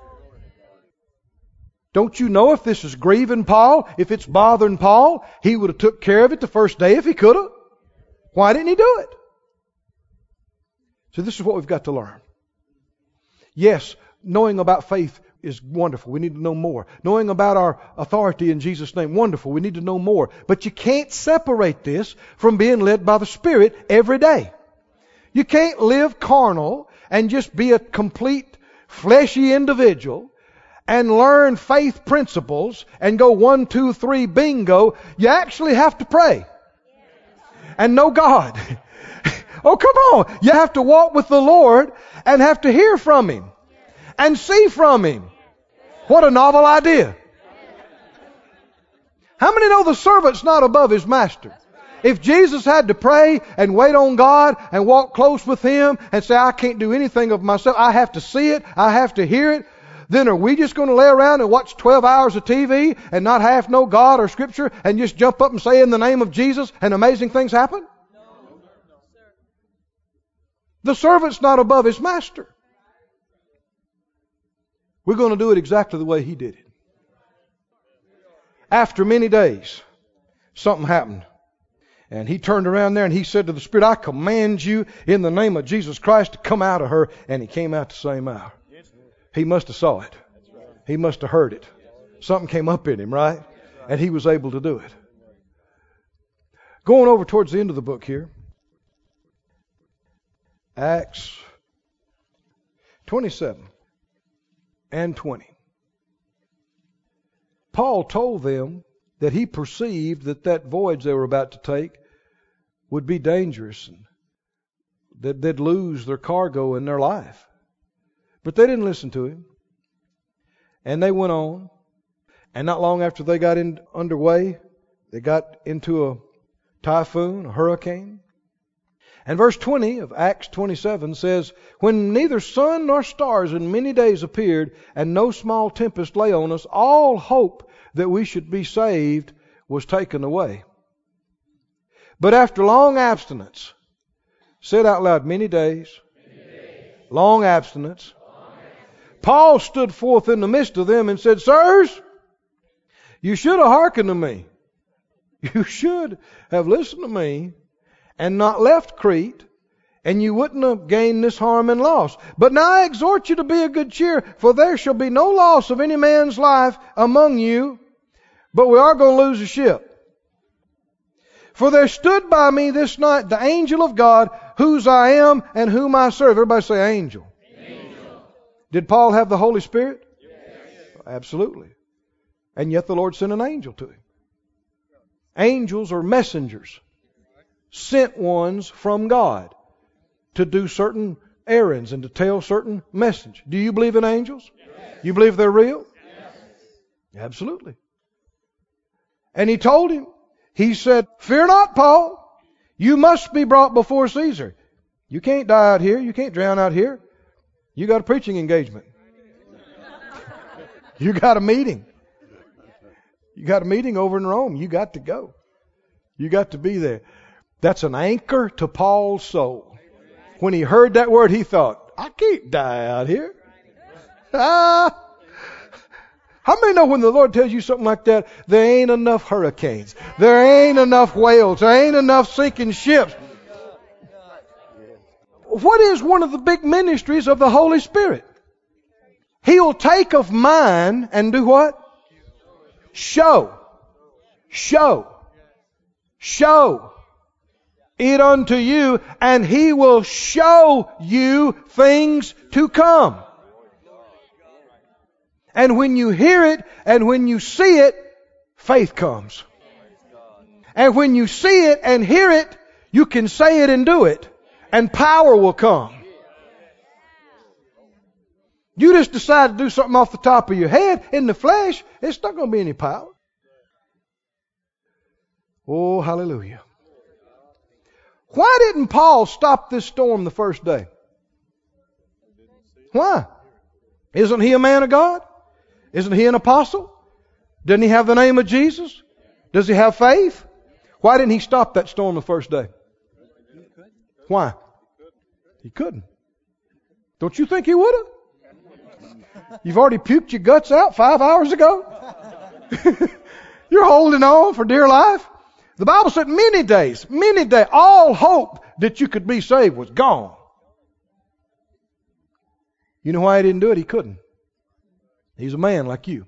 Don't you know if this is grieving Paul, if it's bothering Paul, he would have took care of it the first day if he could have. Why didn't he do it? So this is what we've got to learn. Yes, knowing about faith is wonderful. We need to know more. Knowing about our authority in Jesus' name, wonderful. We need to know more. But you can't separate this from being led by the Spirit every day. You can't live carnal and just be a complete fleshy individual and learn faith principles and go 1, 2, 3, bingo. You actually have to pray and know God. Oh, come on. You have to walk with the Lord and have to hear from Him and see from Him. What a novel idea. How many know the servant's not above his master? If Jesus had to pray and wait on God and walk close with Him and say, I can't do anything of myself, I have to see it, I have to hear it, then are we just going to lay around and watch 12 hours of TV and not half know God or Scripture and just jump up and say in the name of Jesus and amazing things happen? The servant's not above his master. We're going to do it exactly the way he did it. After many days, something happened. And he turned around there and he said to the Spirit, I command you in the name of Jesus Christ to come out of her. And he came out the same hour. He must have saw it. He must have heard it. Something came up in him, right? And he was able to do it. Going over towards the end of the book here. Acts 27 and 20. Paul told them that he perceived that voyage they were about to take would be dangerous and that they'd lose their cargo and their life. But they didn't listen to him. And they went on. And not long after they got underway, they got into a typhoon, a hurricane. And verse 20 of Acts 27 says, when neither sun nor stars in many days appeared, and no small tempest lay on us, all hope that we should be saved was taken away. But after long abstinence, said out loud, many days, long abstinence, Paul stood forth in the midst of them and said, sirs, you should have hearkened to me. You should have listened to me and not left Crete, and you wouldn't have gained this harm and loss. But now I exhort you to be of good cheer, for there shall be no loss of any man's life among you, but we are going to lose the ship. For there stood by me this night the angel of God, whose I am and whom I serve. Everybody say angel. Angel. Did Paul have the Holy Spirit? Yes. Absolutely. And yet the Lord sent an angel to him. Angels are messengers. Sent ones from God to do certain errands and to tell certain message. Do you believe in angels? Yes. You believe they're real? Yes. Absolutely. And he told him, he said, fear not, Paul. You must be brought before Caesar. You can't die out here. You can't drown out here. You got a preaching engagement. You got a meeting. You got a meeting over in Rome. You got to go. You got to be there. That's an anchor to Paul's soul. When he heard that word, he thought, I can't die out here. How many know when the Lord tells you something like that, there ain't enough hurricanes, there ain't enough whales, there ain't enough sinking ships? What is one of the big ministries of the Holy Spirit? He'll take of mine and do what? Show it unto you, and He will show you things to come. And when you hear it and when you see it, faith comes. And when you see it and hear it, you can say it and do it, and power will come. You just decide to do something off the top of your head in the flesh, it's not going to be any power. Oh, hallelujah. Why didn't Paul stop this storm the first day? Why? Isn't he a man of God? Isn't he an apostle? Doesn't he have the name of Jesus? Does he have faith? Why didn't he stop that storm the first day? Why? He couldn't. Don't you think he would have? You've already puked your guts out 5 hours ago. You're holding on for dear life. The Bible said many days, all hope that you could be saved was gone. You know why he didn't do it? He couldn't. He's a man like you.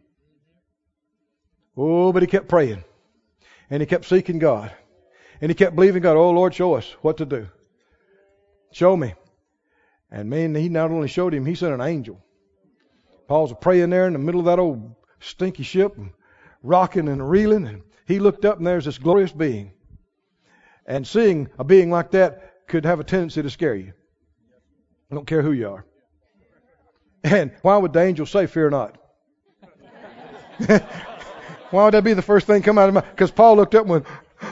Oh, but he kept praying. And he kept seeking God. And he kept believing God. Oh, Lord, show us what to do. Show me. And man, he not only showed him, he sent an angel. Paul's praying there in the middle of that old stinky ship, and rocking and reeling, and he looked up and there's this glorious being. And seeing a being like that could have a tendency to scare you. I don't care who you are. And why would the angel say, fear not? Why would that be the first thing come out of my mouth? Because Paul looked up and went,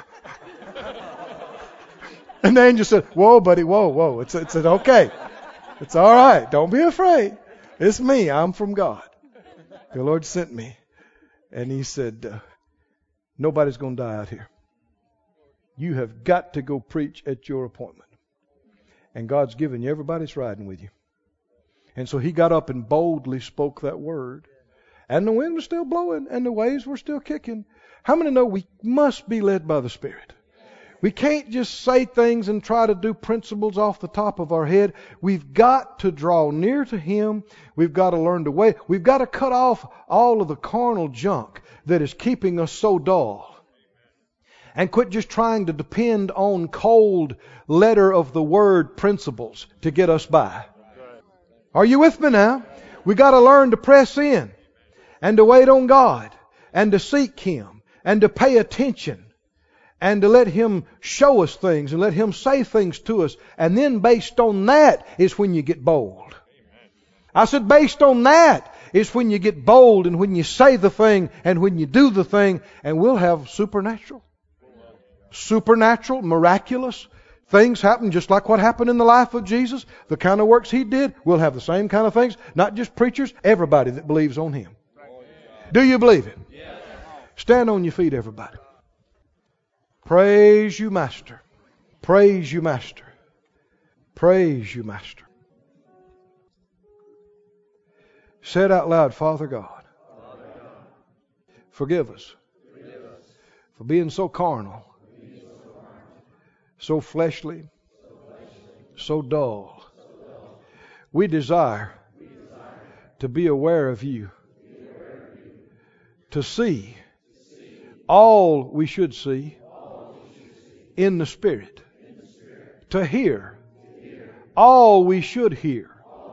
and the angel said, whoa, buddy, whoa. It said, okay. It's all right. Don't be afraid. It's me. I'm from God. The Lord sent me. And he said, nobody's going to die out here. You have got to go preach at your appointment. And God's given you everybody that's riding with you. And so he got up and boldly spoke that word. And the wind was still blowing and the waves were still kicking. How many know we must be led by the Spirit? We can't just say things and try to do principles off the top of our head. We've got to draw near to Him. We've got to learn to wait. We've got to cut off all of the carnal junk that is keeping us so dull. And quit just trying to depend on cold letter of the word principles to get us by. Are you with me now? We got to learn to press in and to wait on God and to seek Him and to pay attention and to let Him show us things and let Him say things to us. And then based on that is when you get bold. I said based on that is when you get bold and when you say the thing and when you do the thing, and we'll have supernatural, miraculous things happen just like what happened in the life of Jesus. The kind of works He did, we'll have the same kind of things. Not just preachers, everybody that believes on Him. Do you believe it? Stand on your feet, everybody. Praise you, Master. Praise you, Master. Praise you, Master. Say it out loud, Father God. Forgive us for being so carnal, so fleshly, so dull. We desire to be aware of you, to see all we should see in the Spirit, to hear all we should hear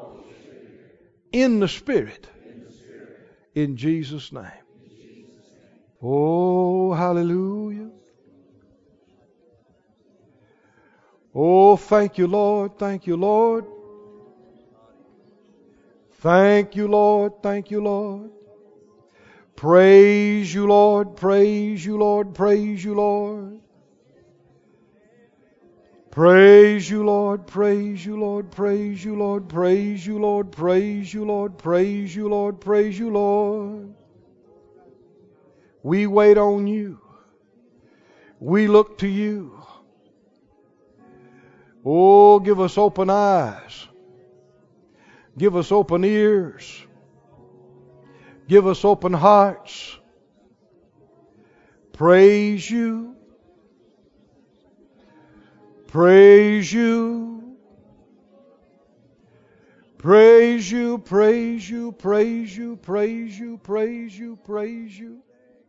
in the Spirit, in Jesus' name. Oh, hallelujah. Oh, thank you, Lord. Thank you, Lord. Thank you, Lord. Thank you, Lord. Praise you, Lord. Praise you, Lord. Praise you, Lord. Praise you, Lord. Praise you, Lord. Praise you, Lord. Praise you, Lord. Praise you, Lord. Praise you, Lord. Praise you, Lord. We wait on you. We look to you. Oh, give us open eyes. Give us open ears. Give us open hearts. Praise you. Praise you. Praise you, praise you, praise you, praise you, praise you, praise you.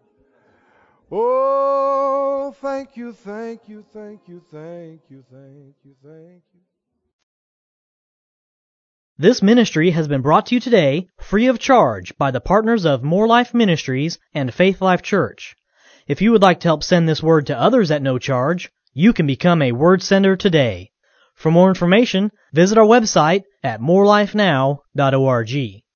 Oh, thank you, thank you, thank you, thank you, thank you, thank you. This ministry has been brought to you today free of charge by the partners of More Life Ministries and Faith Life Church. If you would like to help send this word to others at no charge, you can become a word sender today. For more information, visit our website at morelifenow.org.